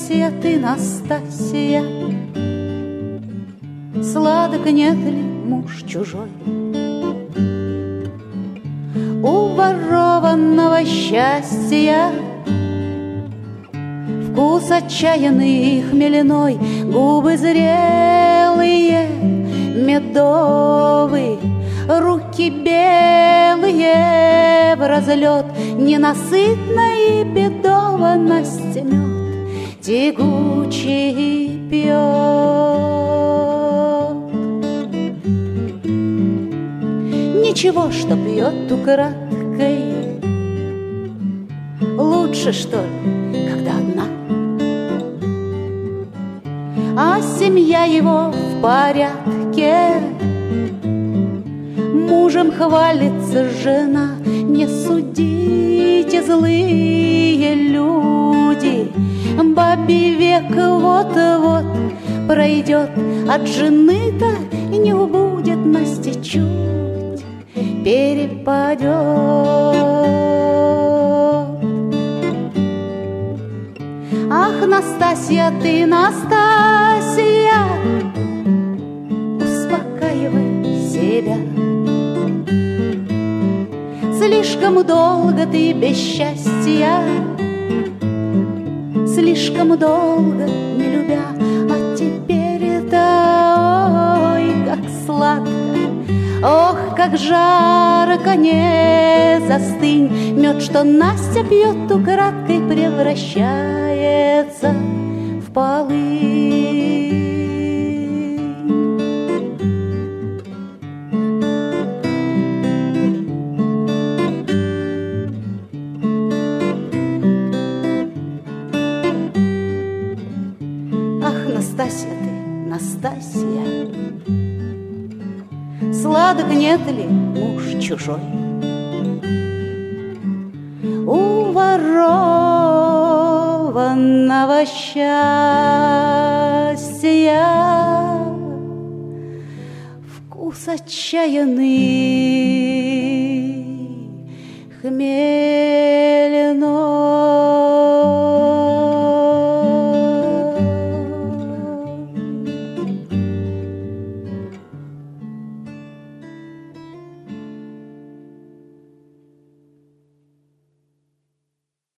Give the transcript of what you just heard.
Настасья, ты, Настасья, сладок нет ли муж чужой? У ворованного счастья вкус отчаянный и хмельной, губы зрелые, медовые, руки белые в разлет, ненасытной бедованности мед тягучий пьет. Ничего, что пьет украдкой, лучше, что ли, когда одна. А семья его в порядке, мужем хвалится жена. Не судите, злые люди, бабий век вот-вот пройдет, от жены-то и не убудет, Насте чуть перепадет. Ах, Настасья, ты, Настасья, успокаивай себя. Слишком долго ты без счастья, слишком долго не любя, а теперь-то, ой, как сладко, ох, как жарко, не застынь. Мед, что Настя пьет украдкой, превращается в полынь. Настасья, ты, Настасья, сладок нет ли муж чужой? У ворованного счастья вкус отчаянный, хмель